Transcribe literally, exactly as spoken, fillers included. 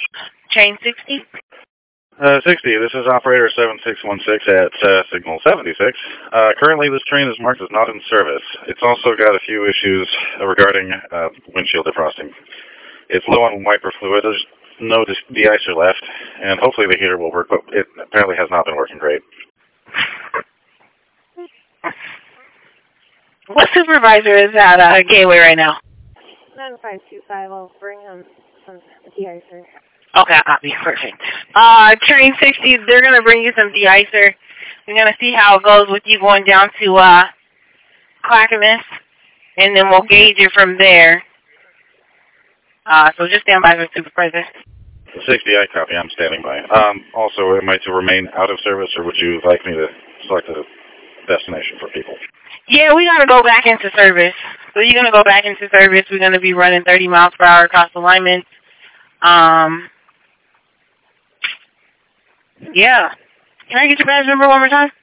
Train sixty? Uh, sixty, this is operator seven six one six at uh, signal seventy-six. Uh, currently this train is marked as not in service. It's also got a few issues regarding uh, windshield defrosting. It's low on wiper fluid, there's no de-icer left, and hopefully the heater will work, but it apparently has not been working great. What supervisor is at uh, Gateway right now? nine five two five, I'll bring him some de-icer. Okay, copy. Perfect. Uh, Train sixty, they're going to bring you some de-icer. We're going to see how it goes with you going down to uh, Clackamas, and then we'll gauge it from there. Uh, so just stand by for supervisor. sixty, I copy. I'm standing by. Um, also, am I to remain out of service, or would you like me to select a destination for people? Yeah, we got to go back into service. So you're going to go back into service. We're going to be running thirty miles per hour across alignment. Um, yeah. Can I get your badge number one more time?